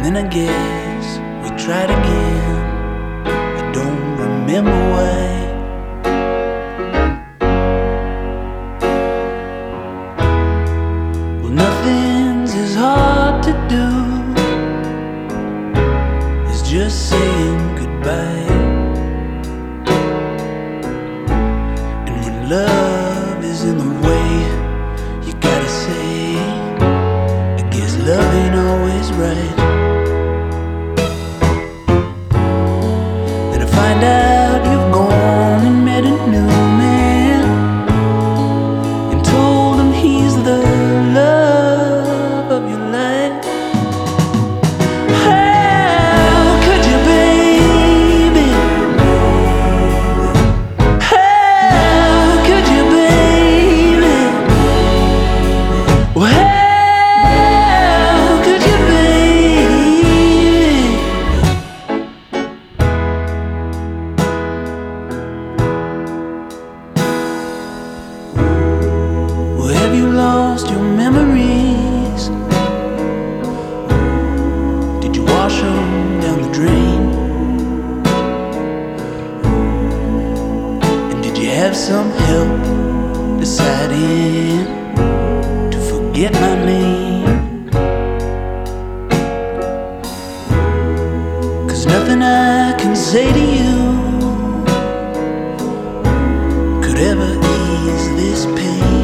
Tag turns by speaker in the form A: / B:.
A: then I guess we tried again. I don't remember why. Well, nothing's as hard to do as just saying goodbye. And when love is in the way, you gotta say, I guess love ain't always right. Then I find out you've gone and met a new man and told him he's the love of your life. How could you, baby? How could you, baby? Well, how could you, baby? Well, have you lost your memories? Did you wash them down the drain? And did you have some help deciding to forget my name? 'Cause nothing I can say to you could ever ease this pain.